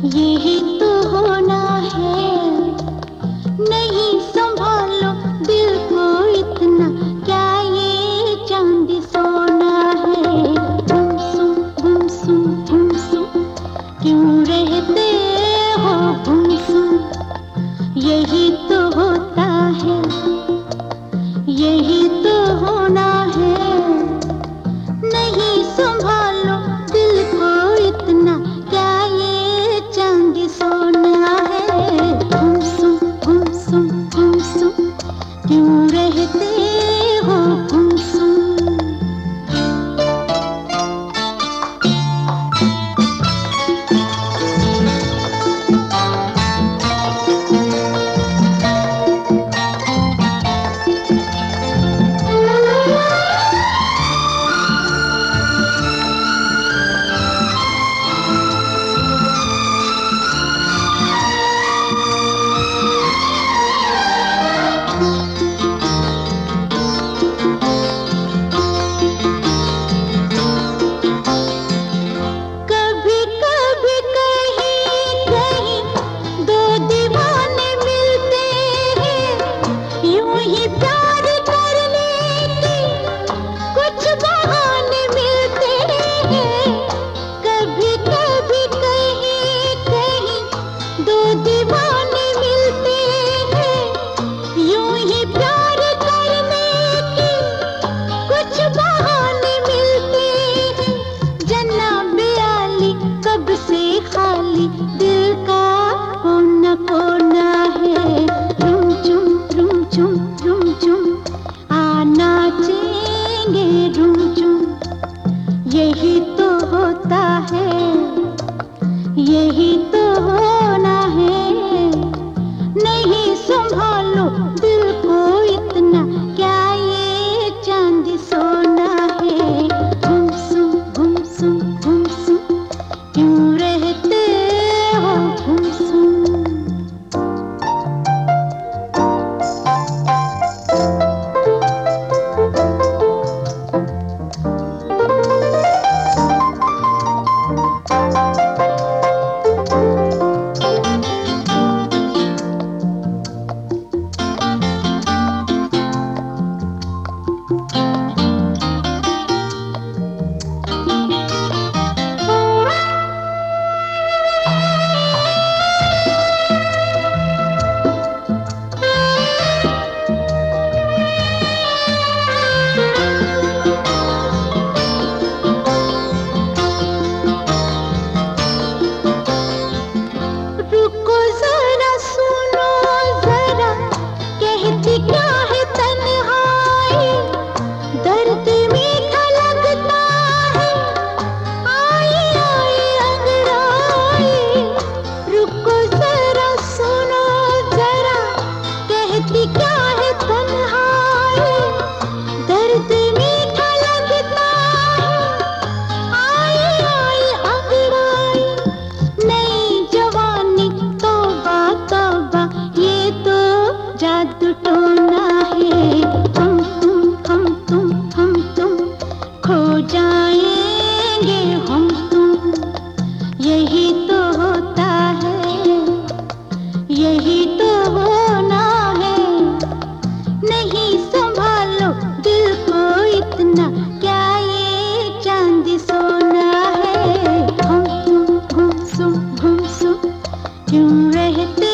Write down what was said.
यही तो होना है, नहीं संभालो दिल को इतना, क्या ये चांदी सोना है। गुमसुम क्यों रहते हो गुमसुम, यही तो होता है, यही तो होना है, नहीं संभालो दिल को इतना, क्या ये चांदी सोना है। गुमसुम क्यों रहते हो गुमसुम। खाली दिल का कोना कोना है। रुम चुम आना चेंगे रुम चुम, यही तो होता है, यही तो होना है, नहीं संभालो दिल को इतना, क्या ये चांदी सोना है। गुमसुम क्यों रहते हो गुमसुम। जादू टोना है, हम तुम खो जाएंगे हम तुम, यही तो होता है, यही तो होना है, नहीं संभालो दिल को इतना, क्या ये चांदी सोना है। हम तुम गुमसुम क्यों रहते